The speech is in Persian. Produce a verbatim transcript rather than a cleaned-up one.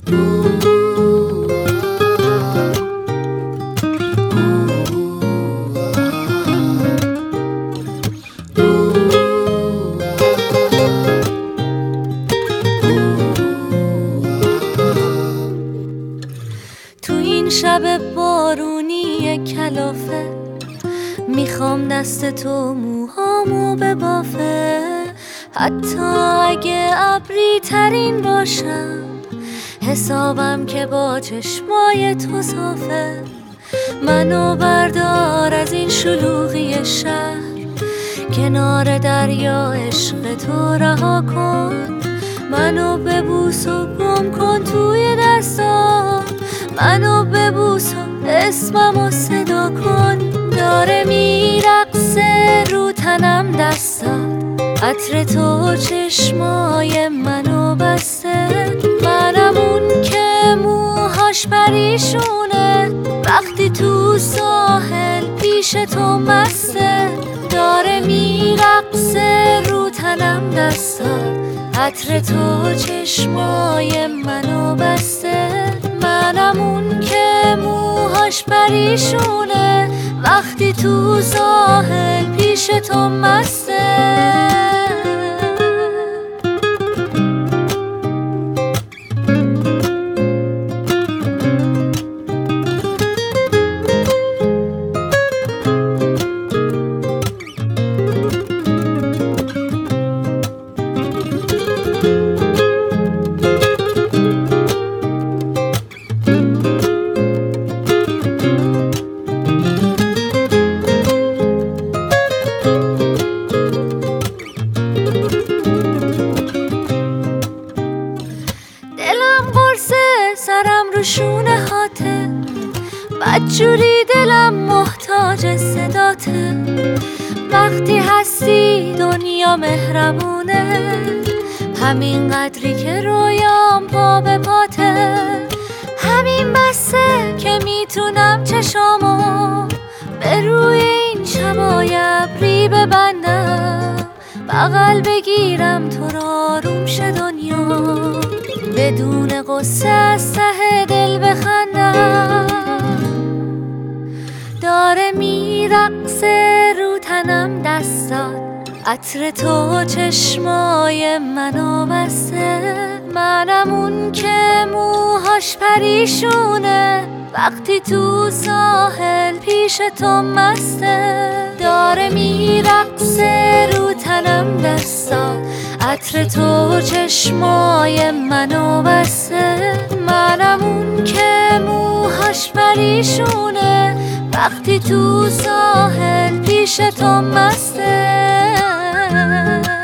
تو این شب بارونی کلافه میخوام دست تو موهامو ببافه، حتی اگه ابری ترین باشم حسابم که با چشمای تو صافه. منو بردار از این شلوغی شهر، کنار دریا عشق تو رها کن. منو ببوس و گم کن توی دستام، منو ببوس و اسممو صدا کن. داره میرقصه رو تنم دستات، عطر تو چشمای منو بسته. منم اون که موهاش پریشونه، وقتی تو ساحل پیش تو مسته. داره میرقصه رو تنم دستات، عطر تو چشمای منو بسته. منم اون که موهاش پریشونه، وقتی تو ساحل پیش تو مسته. سرم رو شونه هاته، بدجوری دلم محتاج صداته. وقتی هستی دنیا مهربونه، همین قدری که رویام پا به پاته. همین بسه که میتونم چشامو به روی این شبای ابری ببندم، بغل بگیرم تو را آروم شه دنیا، بدون قصه از ته دل بخندم. داره میرقصه رو تنم دستات، عطر تو چشمای منو بسته. منم اون که موهاش پریشونه، وقتی تو ساحل پیش تو مسته. داره میرقصه رو تنم دستات، عطر تو چشمای منو بسته. منم اون که موهاش پریشونه، وقتی تو ساحل پیش تو مسته.